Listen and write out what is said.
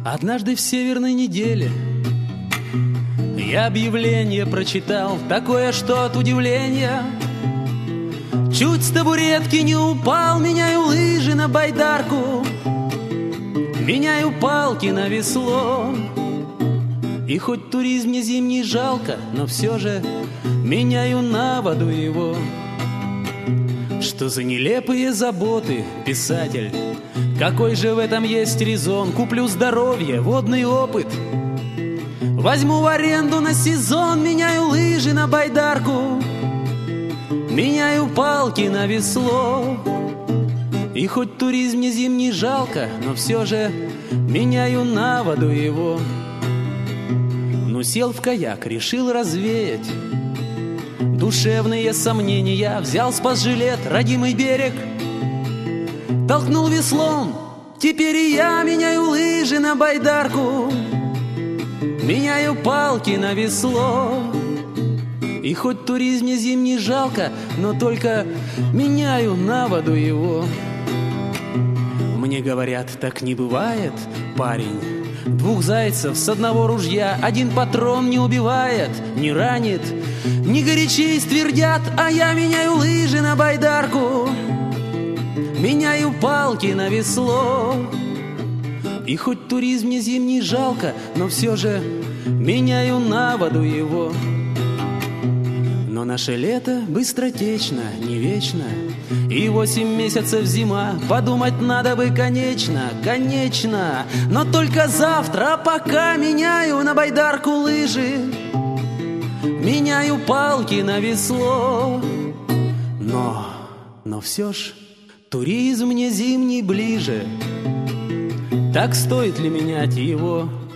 Однажды в северной неделе я объявление прочитал, такое, что от удивления чуть с табуретки не упал. Меняю лыжи на байдарку, меняю палки на весло. И хоть туризм мне зимний жалко, но все же меняю на воду его. Что за нелепые заботы, писатель? Какой же в этом есть резон? Куплю здоровье, водный опыт, возьму в аренду на сезон. Меняю лыжи на байдарку, меняю палки на весло. И хоть туризм мне зимний жалко, но все же меняю на воду его. Ну, сел в каяк, решил развеять душевные сомнения. Взял, спас жилет, родимый берег, толкнул веслом. Теперь и я меняю лыжи на байдарку, меняю палки на весло. И хоть туризм мне зимний жалко, но только меняю на воду его. Мне говорят, так не бывает, парень. Двух зайцев с одного ружья один патрон не убивает, не ранит, не горячей твердят. А я меняю лыжи на байдарку, меняю палки на весло. И хоть туризм мне зимний жалко, но все же меняю на воду его. Но наше лето быстротечно, не вечно, и 8 месяцев зима. Подумать надо бы, конечно, конечно, но только завтра. А пока меняю на байдарку лыжи, меняю палки на весло. Но все ж туризм мне зимний ближе. Так стоит ли менять его?